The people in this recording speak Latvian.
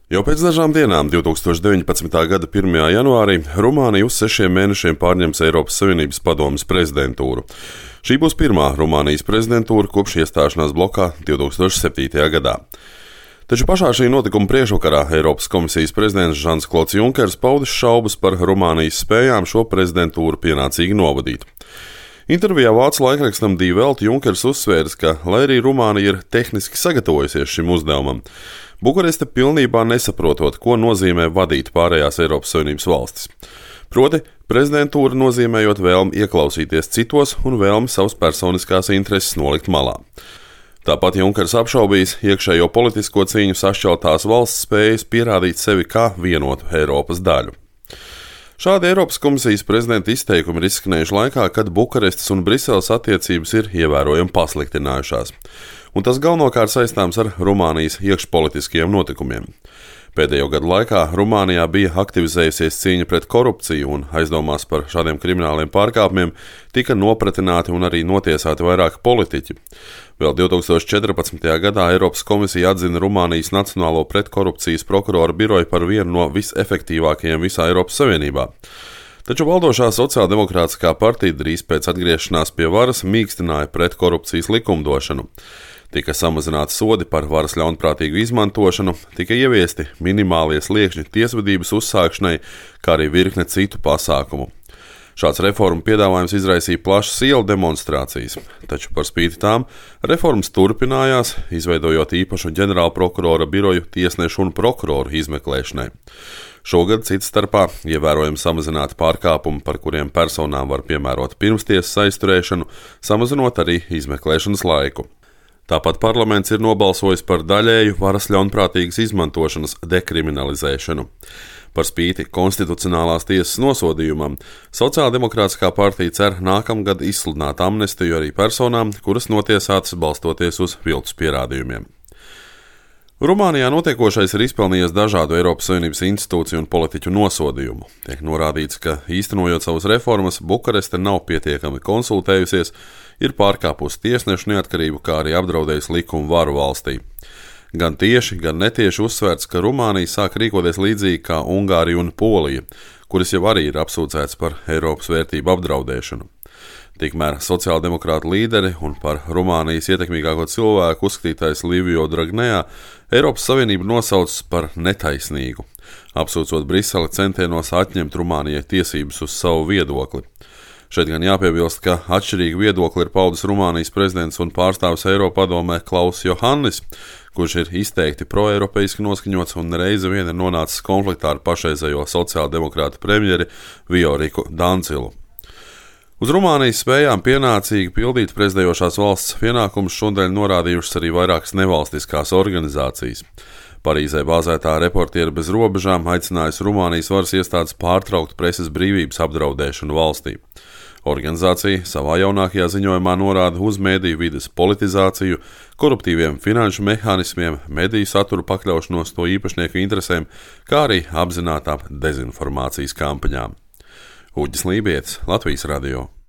Jau pēc dažām dienām, 2019. gada 1. janvārī, Rumānija uz 6 mēnešiem pārņems Eiropas Savienības padomes prezidentūru. Šī būs pirmā Rumānijas prezidentūra kopš iestāšanās blokā 2007. gadā. Taču pašā šī notikuma priekšvakarā Eiropas komisijas prezidents Žans-Klods Junkers paudis šaubas par Rumānijas spējām šo prezidentūru pienācīgi novadīt. Intervijā vācu laikrakstam Die Welt Junkers uzsvērs, ka, lai arī Rumānija ir tehniski sagatavojusies šim uzdevumam, Bukareste pilnībā nesaprotot, ko nozīmē vadīt pārējās Eiropas Savienības valstis. Proti, prezidentūra nozīmējot vēlmi ieklausīties citos un vēlmi savas personiskās intereses nolikt malā. Tāpat Junkers apšaubījis iekšējo politisko cīņu sašķeltās valsts spējas pierādīt sevi kā vienotu Eiropas daļu. Šādi Eiropas komisijas prezidenta izteikumi ir izskanējuši laikā, kad Bukarestes un Briseles attiecības ir ievērojami pasliktinājušās, un tas galvenokārt saistāms ar Rumānijas iekšpolitiskajiem notikumiem. Pēdējo gadu laikā Rumānijā bija aktivizējusies cīņa pret korupciju, un aizdomās par šādiem krimināliem pārkāpumiem tika nopratināti un arī notiesāti vairāki politiķi. Vēl 2014. gadā Eiropas komisija atzina Rumānijas Nacionālo pretkorupcijas prokuroru biroju par vienu no visefektīvākajiem visā Eiropas Savienībā. Taču valdošā sociāldemokrātiskā partija drīz pēc atgriešanās pie varas mīkstināja pretkorupcijas likumdošanu. Tika samazināti sodi par varas ļaunprātīgu izmantošanu, tika ieviesti minimālie sliekšņi tiesvedības uzsākšanai, kā arī virkne citu pasākumu. Šāds reformu piedāvājums izraisīja plašas ielu demonstrācijas, taču par spīti tām reformas turpinājās, izveidojot īpašu ģenerālprokurora biroju tiesnešu un prokuroru izmeklēšanai. Šogad cits starpā ievērojami samazināti pārkāpumi, par kuriem personām var piemērot pirmstiesas aizturēšanu, samazinot arī izmeklēšanas laiku. Tāpat parlaments ir nobalsojis par daļēju varas ļaunprātīgas izmantošanas dekriminalizēšanu. Par spīti konstitucionālās tiesas nosodījumam, Sociāldemokrātiskā partija cer nākamgad izsludināt amnestiju arī personām, kuras notiesātas balstoties uz viltus pierādījumiem. Rumānijā notiekošais ir izpelnījies dažādu Eiropas Savienības institūciju un politiķu nosodījumu. Tiek norādīts, ka īstenojot savas reformas, Bukareste nav pietiekami konsultējusies, ir pārkāpusi tiesnešu neatkarību, kā arī apdraudējusi likumu varu valstī. Gan tieši, gan netieši uzsvērts, ka Rumānija sāk rīkoties līdzīgi kā Ungārija un Polija, kuras jau arī ir apsūdzētas par Eiropas vērtību apdraudēšanu. Tikmēr sociāldemokrātu līderi un par Rumānijas ietekmīgāko cilvēku uzskatītais Livio Dragnea Eiropas Savienību nosauc par netaisnīgu, apsūdzot Briseli centienos atņemt Rumānijai tiesības uz savu viedokli. Šeit gan jāpiebilst, ka atšķirīgu viedokli ir paudis Rumānijas prezidents un pārstāvis Eiropadomē Klauss Johannis, kurš ir izteikti proeiropeiski noskaņots un reizi vien ir nonācis konfliktā ar pašreizējo sociāldemokrātu premjeri Vioriku Dancilu. Uz Rumānijas spējām pienācīgi pildīt prezidējošās valsts pienākumus šodien norādījušas arī vairākas nevalstiskās organizācijas. Parīzē bāzētā Reportieri bez robežām aicinājusi Rumānijas varas iestādes pārtraukt preses brīvības apdraudēšanu valstī. Organizācija savā jaunākajā ziņojumā norāda uz mediju vides politizāciju, koruptīviem finanšu mehānismiem, mediju satura pakļaušanos to īpašnieku interesēm, kā arī apzinātām dezinformācijas kampaņām. Uģis Lībietis, Latvijas radio.